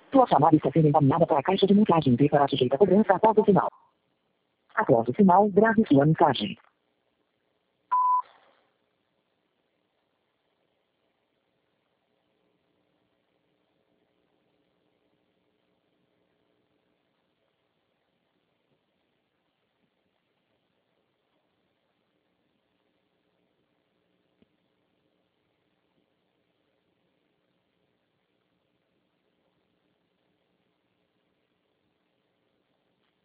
Sua chamada está sendo encaminhada para a caixa de mensagens e será sujeita a cobrança após o sinal. Após o sinal, grave sua mensagem.